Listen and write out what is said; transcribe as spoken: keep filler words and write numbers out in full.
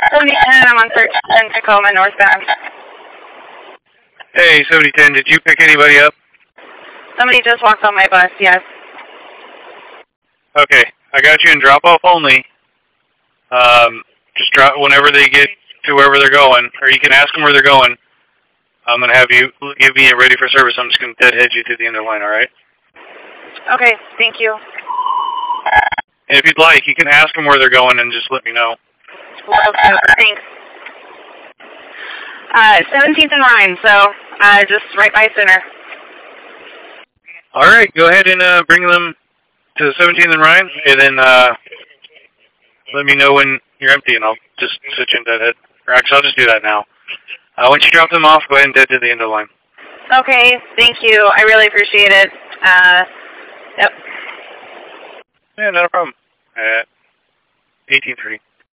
seventy ten, I'm on search in Tacoma, northbound. Hey, seventy ten, did you pick anybody up? Somebody just walked on my bus, yes. Okay, I got you in drop-off only. Um, just drop whenever they get to wherever they're going, or you can ask them where they're going. I'm going to have you give me a ready for service. I'm just going to deadhead you to the end of the line, all right? Okay, thank you. And if you'd like, you can ask them where they're going and just let me know. Okay, thanks. Uh, seventeenth and Rhine, so uh, just right by center. All right, go ahead and uh, bring them to the seventeenth and Rhine, and then uh, let me know when you're empty, and I'll just switch in deadhead. Or actually, I'll just do that now. Uh, once you drop them off, go ahead and dead to the end of the line. Okay, thank you. I really appreciate it. Uh, yep. Yeah, not a problem. At eighteen three.